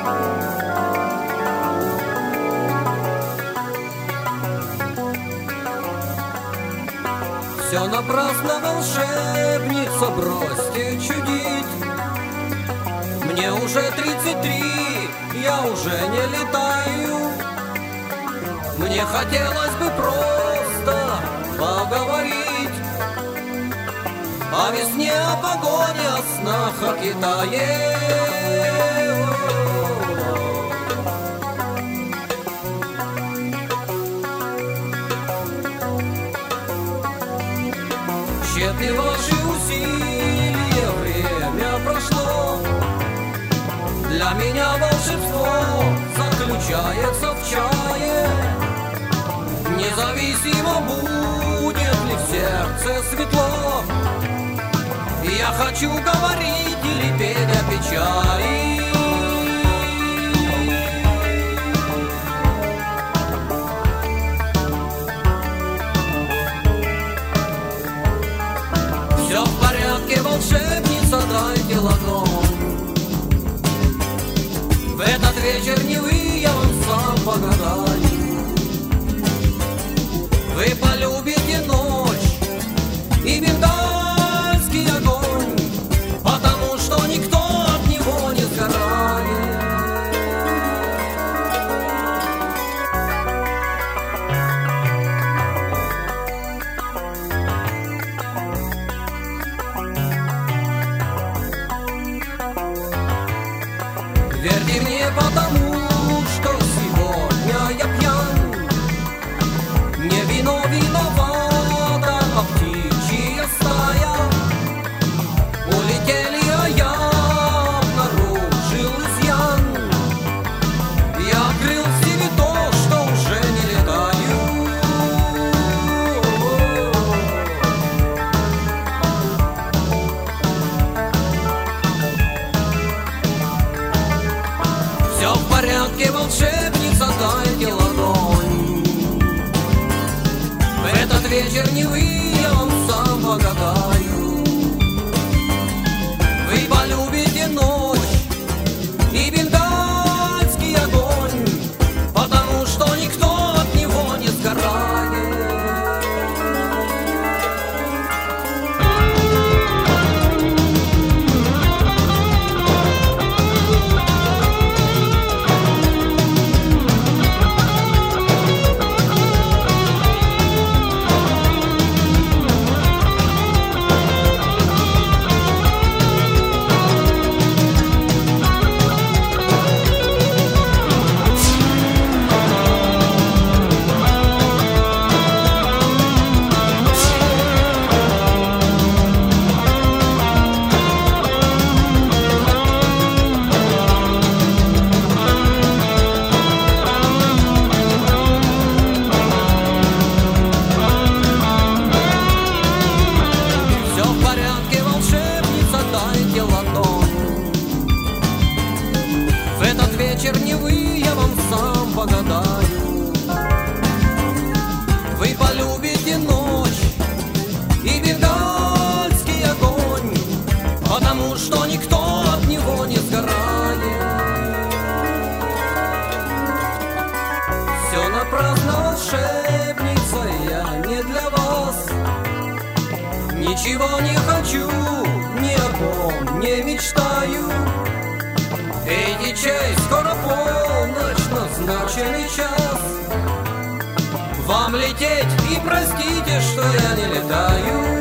Все напрасно, волшебница, бросьте чудить. Мне уже 33, я уже не летаю. Мне хотелось бы просто поговорить о весне, о погоде, о снах, о Китае. Тщетны ваши усилия, время прошло. Для меня волшебство заключается в чае. Независимо, будет ли в сердце светло, я хочу говорить или петь о печали. Все в порядке, волшебница, дайте ладонь. В этот вечер не вы, я вам сам погадаю. Вы полюбите ночь и бенгальский огонь, потому что никто от него не сгорает. Верьте мне, потому что сегодня я пьян. Не вино виновата, а птичья стая. Улетели, а я обнаружил изъян. Я открыл в себе то, что уже не летаю. Все в порядке, волшебница, дайте ладонь. В этот вечер не вы, я вам сам погадаю. Вы полюбите ночь и бенгальский огонь, потому что никто от него не сгорает. В этот вечер не вы, я вам сам погадаю. Вы полюбите ночь и бенгальский огонь, потому что никто от него не сгорает. Все напрасно, волшебница, я не для вас. Ничего не хочу, ни о ком не мечтаю. Пейте чай, скоро полночь, назначенный час. Вам лететь и простите, что я не летаю.